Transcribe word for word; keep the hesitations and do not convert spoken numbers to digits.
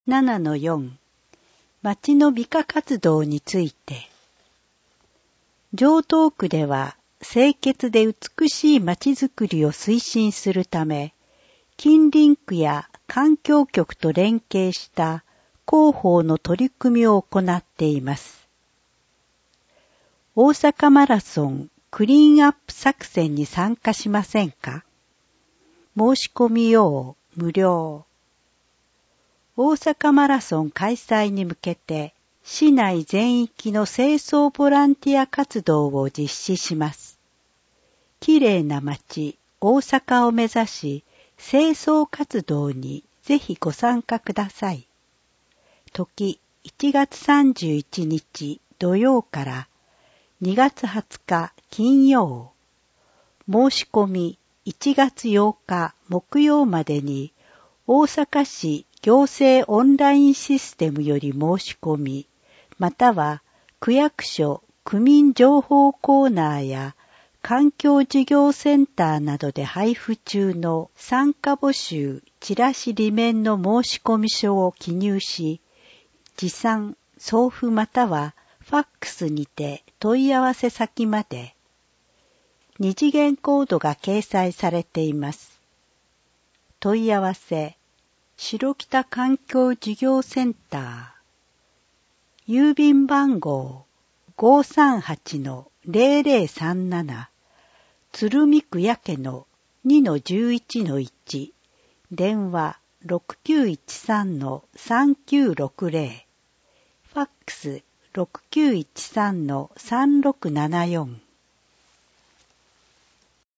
ななのよん 町の美化活動について。城東区では清潔で美しい町づくりを推進するため、近隣区や環境局と連携した広報の取り組みを行っています。大阪マラソンクリーンアップ作戦に参加しませんか？申し込み用無料。大阪マラソン開催に向けて、市内全域の清掃ボランティア活動を実施します。きれいな街、大阪を目指し、清掃活動にぜひご参加ください。時いちがつさんじゅういちにち土曜からにがつはつか金曜。申し込みいちがつようか木曜までに大阪市行政オンラインシステムより申し込み、または区役所区民情報コーナーや環境事業センターなどで配布中の参加募集チラシ裏面の申し込み書を記入し、持参、送付またはファックスにて問い合わせ先まで。二次元コードが掲載されています。問い合わせ、白北環境事業センター。郵便番号 ごーさんはちのゼロゼロさんなな 鶴見区八家の にのじゅういちのいち 電話 ろくきゅういちさんのさんきゅうろくゼロ ファックス ろくきゅういちさんのさんろくななよん